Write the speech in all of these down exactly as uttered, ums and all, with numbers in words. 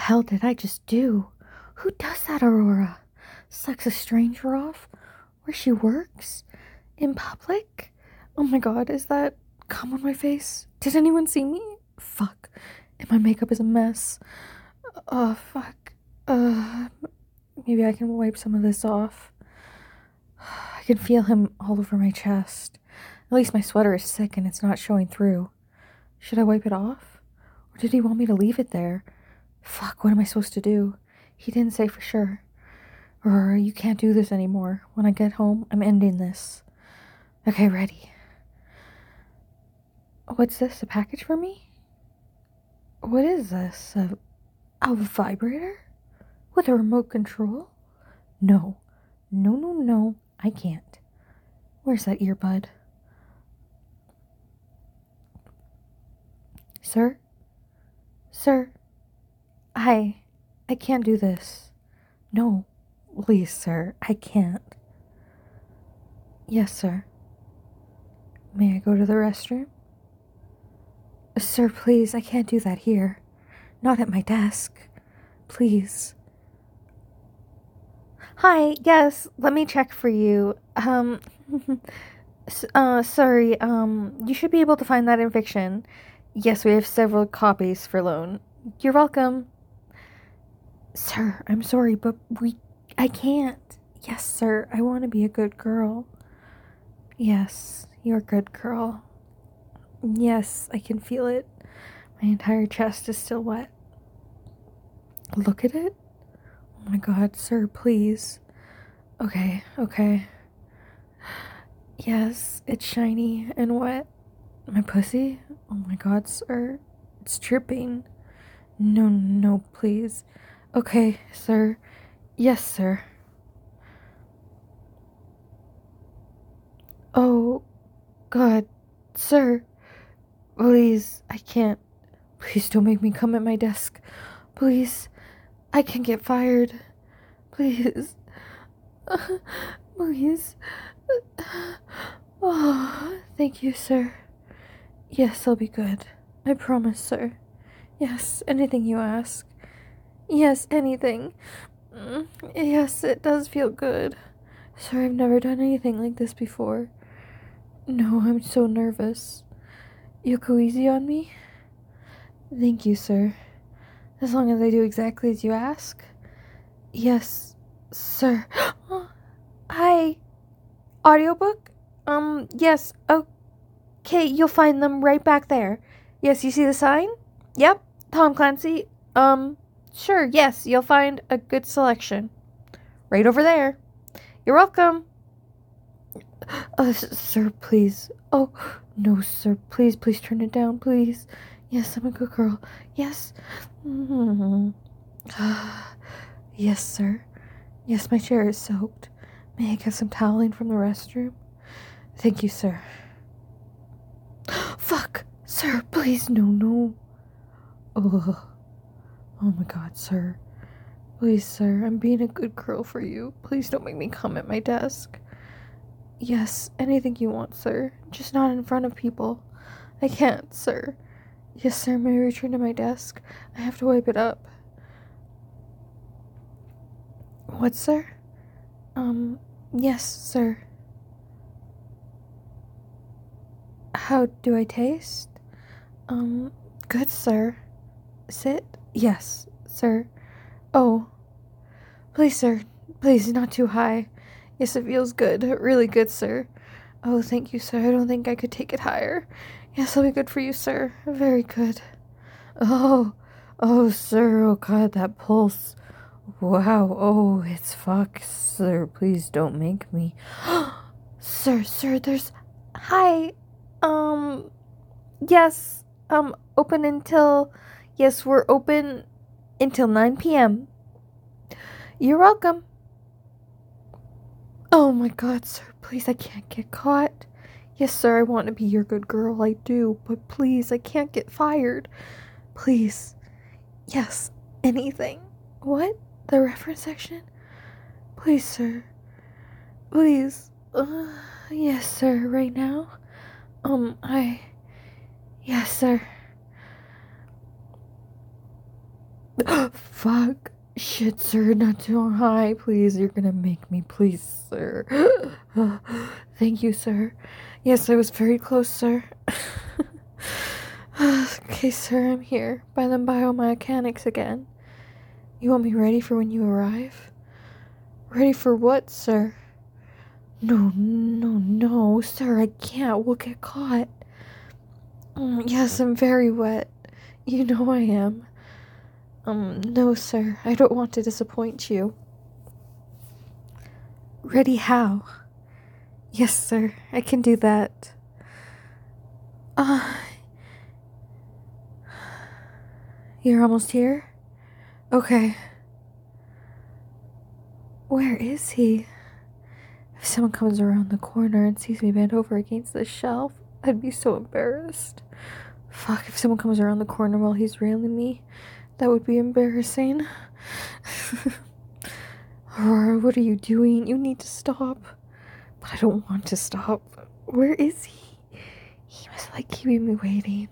hell did I just do? Who does that, Aurora? Sucks a stranger off? Where she works? In public? Oh my god, is that cum on my face? Did anyone see me? Fuck. And my makeup is a mess. Oh, fuck. Uh, maybe I can wipe some of this off. I can feel him all over my chest. At least my sweater is thick and it's not showing through. Should I wipe it off? Or did he want me to leave it there? Fuck, what am I supposed to do? He didn't say for sure. Or you can't do this anymore. When I get home, I'm ending this. Okay, ready. What's this? A package for me? What is this? A, a vibrator? With a remote control? No. No, no, no. I can't. Where's that earbud? Sir? Sir? Hi. I can't do this. No. Please, sir. I can't. Yes, sir. May I go to the restroom? Sir, please. I can't do that here. Not at my desk. Please. Hi. Yes. Let me check for you. Um... uh, sorry. Um, you should be able to find that in fiction. Yes, we have several copies for loan. You're welcome. Sir, I'm sorry, but we... I can't. Yes, sir, I want to be a good girl. Yes, you're a good girl. Yes, I can feel it. My entire chest is still wet. Look at it. Oh my god, sir, please. Okay, okay. Yes, it's shiny and wet. My pussy? Oh my god, sir. It's dripping. No, no, please. Okay, sir. Yes, sir. Oh, God. Sir. Please, I can't. Please don't make me come at my desk. Please. I can get fired. Please. Please. Oh, thank you, sir. Yes, I'll be good. I promise, sir. Yes, anything you ask. Yes, anything. Mm, yes, it does feel good. Sir, I've never done anything like this before. No, I'm so nervous. You'll go easy on me? Thank you, sir. As long as I do exactly as you ask. Yes, sir. Hi. Audiobook? Um, yes. Okay, you'll find them right back there. Yes, you see the sign? Yep, Tom Clancy. Um, sure, yes, you'll find a good selection. Right over there. You're welcome. Uh, sir, please. Oh, no, sir, please, please turn it down, please. Yes, I'm a good girl. Yes. Mm-hmm. Yes, sir. Yes, my chair is soaked. May I get some toweling from the restroom? Thank you, sir. Fuck! Sir, please, no, no. Oh, oh my god, sir. Please, sir, I'm being a good girl for you. Please don't make me come at my desk. Yes, anything you want, sir. Just not in front of people. I can't, sir. Yes, sir, may I return to my desk? I have to wipe it up. What, sir? Um, yes, sir. How do I taste? Um, good, sir. Sit? Yes, sir. Oh. Please, sir. Please, not too high. Yes, it feels good. Really good, sir. Oh, thank you, sir. I don't think I could take it higher. Yes, I'll be good for you, sir. Very good. Oh. Oh, sir. Oh, God, that pulse. Wow. Oh, it's fuck. Sir, please don't make me. Sir, sir, there's... Hi. Um... Yes. Um, open until... Yes, we're open until nine p.m. You're welcome. Oh my god, sir, please, I can't get caught. Yes, sir, I want to be your good girl, I do, but please, I can't get fired. Please. Yes, anything. What? The reference section? Please, sir. Please. Uh, yes, sir, right now? Um, I... Yes, sir. Fuck. Shit, sir, not too high. Please, you're gonna make me. Please, sir. Thank you, sir. Yes, I was very close, sir. Okay, sir, I'm here. By the biomechanics again. You want me ready for when you arrive? Ready for what, sir? No, no, no, sir, I can't. We'll get caught. Mm, yes, I'm very wet. You know I am. Um, no, sir, I don't want to disappoint you. Ready how? Yes, sir, I can do that. Ah, uh, you're almost here? Okay. Where is he? If someone comes around the corner and sees me bent over against the shelf, I'd be so embarrassed. Fuck, if someone comes around the corner while he's railing me, that would be embarrassing. Aurora, what are you doing? You need to stop. But I don't want to stop. Where is he? He must like keeping me waiting.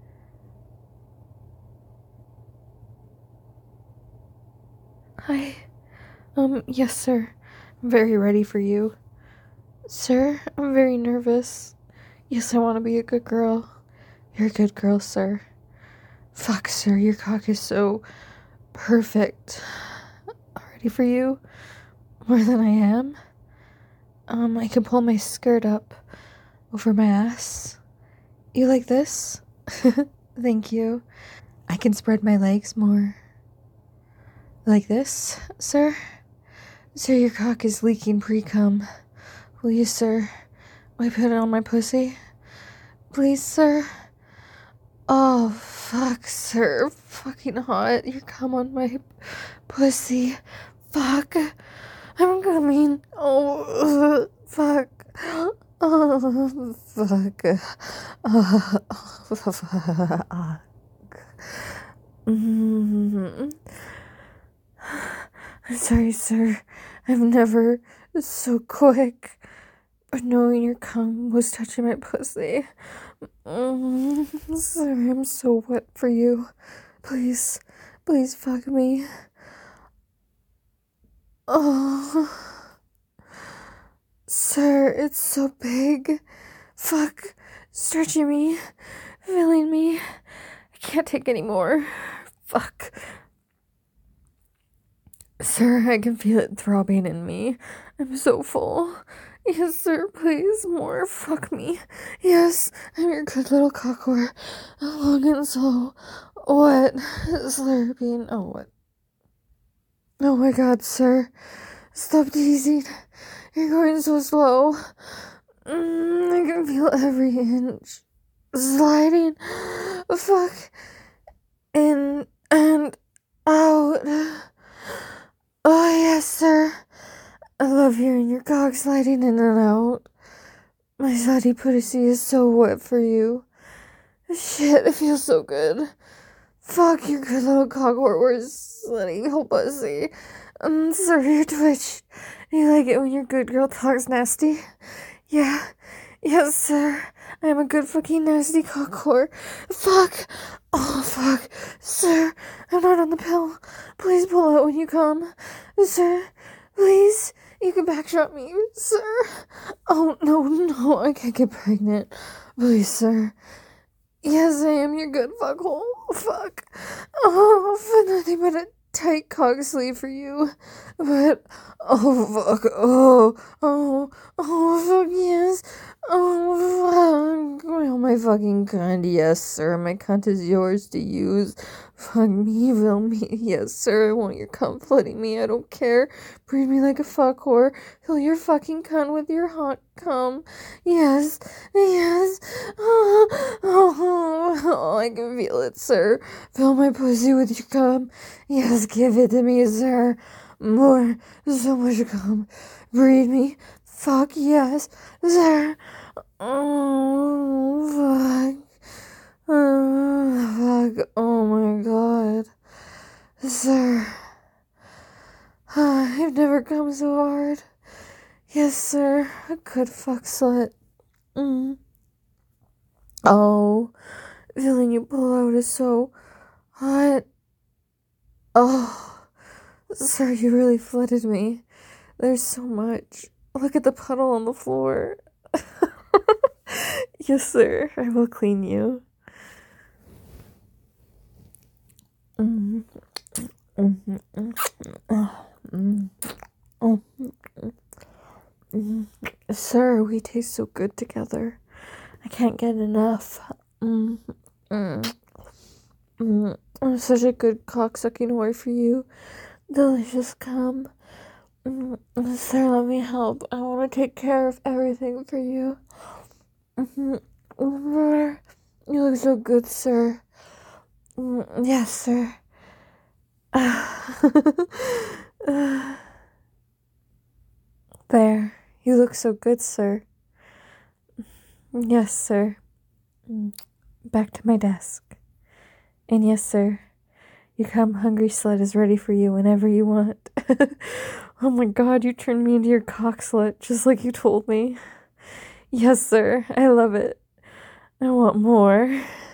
Hi. Um, yes, sir. I'm very ready for you. Sir, I'm very nervous. Yes, I want to be a good girl. You're a good girl, sir. Fuck, sir, your cock is so perfect. Ready for you? More than I am? Um, I can pull my skirt up over my ass. You like this? Thank you. I can spread my legs more. Like this, sir? Sir, your cock is leaking pre-cum. Will you, sir, wipe it on my pussy? Please, sir? Oh, fuck, sir. Fucking hot. Your cum on my pussy. Fuck. I'm coming. Oh, uh, fuck. Oh, fuck. Oh, fuck. Mm-hmm. I'm sorry, sir. I've never so quick. But knowing your cum was touching my pussy. Mm, sir, I'm so wet for you. Please, please fuck me. Oh, sir, it's so big. Fuck, stretching me, filling me. I can't take any more. Fuck. Sir, I can feel it throbbing in me. I'm so full. Yes, sir, please, more. Fuck me. Yes, I'm your good little cockwhore. Long and slow. What? Slurping. Oh, what? Oh my god, sir. Stop teasing. You're going so slow. Mm, I can feel every inch sliding. Fuck. In and out. Oh, yes, sir. I love hearing your cock sliding in and out. My slutty pussy is so wet for you. Shit, it feels so good. Fuck your good little cockwhore, where's slutty whole pussy. Um, sir, your twitch. You like it when your good girl talks nasty? Yeah. Yes, sir. I am a good fucking nasty cockwhore. Fuck. Oh, fuck. Sir, I'm not on the pill. Please pull out when you come. Sir, please. You can backshot me, sir. Oh, no, no, I can't get pregnant. Please, sir. Yes, I am your good fuckhole. Fuck. Oh, for nothing but a tight cock sleeve for you. But, oh, fuck. Oh, oh, oh, fuck, yes. Oh, fuck. Oh, my fucking cunt. Yes, sir. My cunt is yours to use. Fuck me, will me. Yes, sir. I want your cunt flooding me. I don't care. Breed me like a fuck whore. Fill your fucking cunt with your hot cum. Yes, yes. Oh, oh, oh, I can feel it, sir. Fill my pussy with your cum. Yes, give it to me, sir. More. So much cum. Breed me. Fuck yes, sir. Oh, fuck. Oh, fuck. Oh, my God. Sir. I've never come so hard. Yes, sir. A good fuck slut. Mm. Oh, feeling you pull out is so hot. Oh, sir, you really flooded me. There's so much. Look at the puddle on the floor. Yes, sir. I will clean you. Mm, mm, mm, mm, mm, mm. Sir, we taste so good together. I can't get enough. Mm, mm, mm. I'm such a good cocksucking whore for you. Delicious cum. Mm, sir, let me help. I want to take care of everything for you. Mm, mm, You look so good, sir. Mm, yes, sir. There. You look so good, sir. Yes, sir. Mm, Back to my desk. And yes, sir. Your cum hungry slut is ready for you whenever you want. Oh my god, you turned me into your cock slut just like you told me. Yes, sir. I love it. I want more.